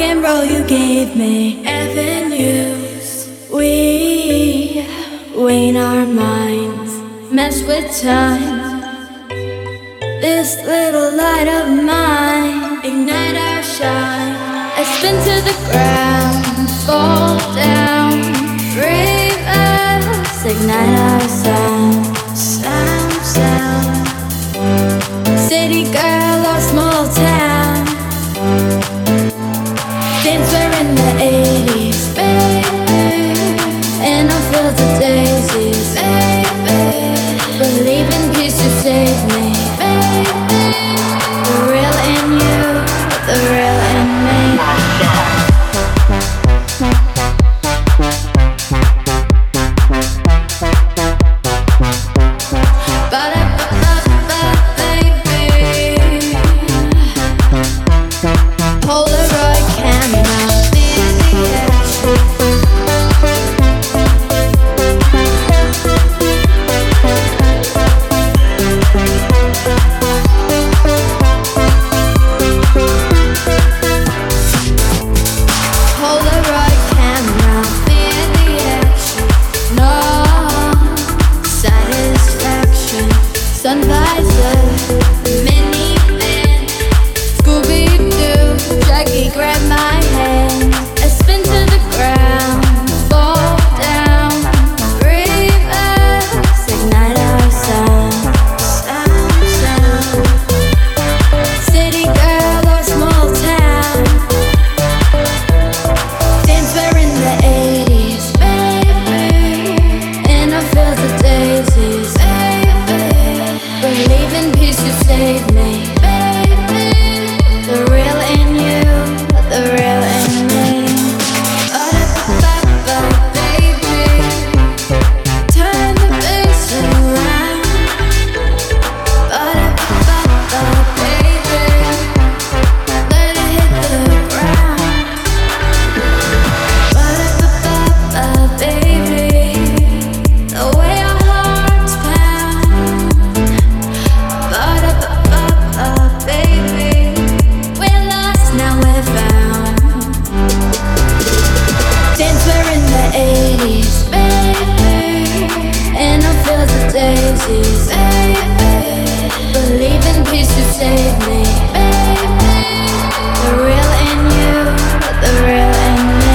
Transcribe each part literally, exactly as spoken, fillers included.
and roll you gave me avenues. We wane our minds, mess with time. This little light of mine, ignite our shine. I spin to the ground, fall down, brave us, ignite our sound. Sound, sound. City girl or small town, dancer in the eighties, baby. And I feel the daisies, baby. Believe in peace to save me, baby. The real in you, the real in me. Polaroid camera, feel the action. Polaroid camera, feel the action. No satisfaction. Sun visor, minivan, Scooby-Doo, Jackie grab my hand. I spin to the ground, fall down, breathe us, ignite our sound. Sound, sound. City girl or small town, dancer in the eighties, baby. And I feel the daisies, baby. Believe in peace to save me, baby. The real in you, the real in me. Ba-da-ba-ba, baby. Turn the bass around. Ba-da-ba-ba, baby. Let it hit the ground. Ba-da-ba-ba, baby. The way our hearts pound. Ba-da-ba-ba, baby. We're lost, now we're found. Dancer in the eighties, baby. And I feel the daisies, baby. Believe in peace to save me, baby. The real in you, the real in me.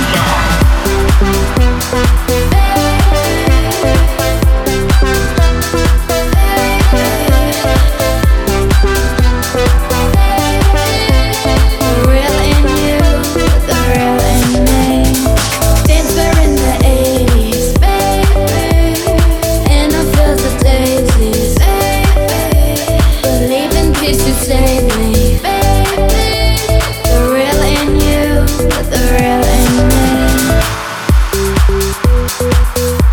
The real in you, the real in me. Dancer in the eighties, baby. And I feel the daisies, baby. Believe in peace to save me, baby. The real in you, the real in me.